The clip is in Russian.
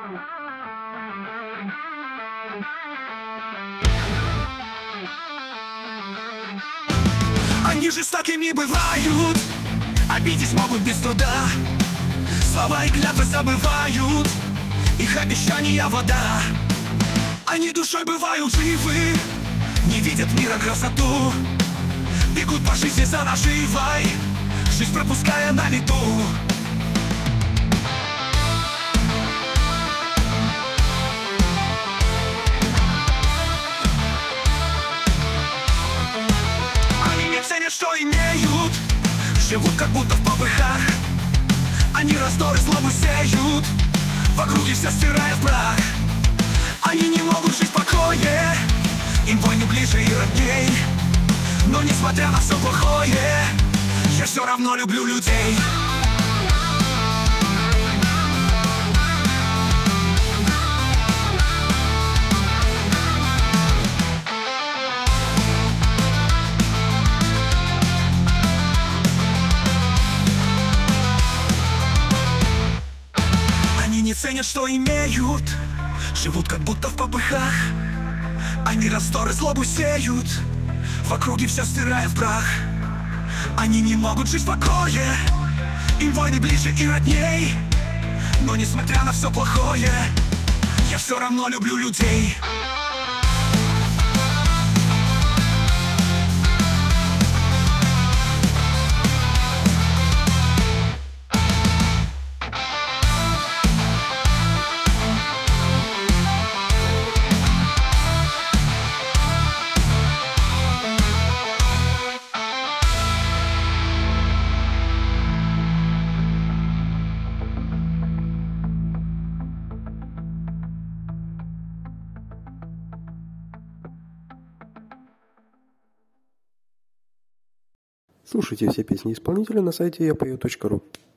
Они жестокими бывают, обидеть могут без труда. Слова и клятвы забывают, их обещания вода. Они душой бывают живы, не видят мира красоту. Бегут по жизни за наживой, жизнь пропуская на лету. Они не ценят, что имеют, живут как будто в попыхах. Они раздоры, злобу сеют, в округе все стирая в прах. Они не могут жить в покое, им войны ближе и родней. Но несмотря на все плохое, я все равно люблю людей. Они не ценят, что имеют, живут как будто в попыхах. Они раздоры, злобу сеют, в округе все стирая в прах. Они не могут жить в покое, им войны ближе и родней. Но несмотря на все плохое, я все равно люблю людей. Слушайте все песни исполнителя на сайте yapою.ru.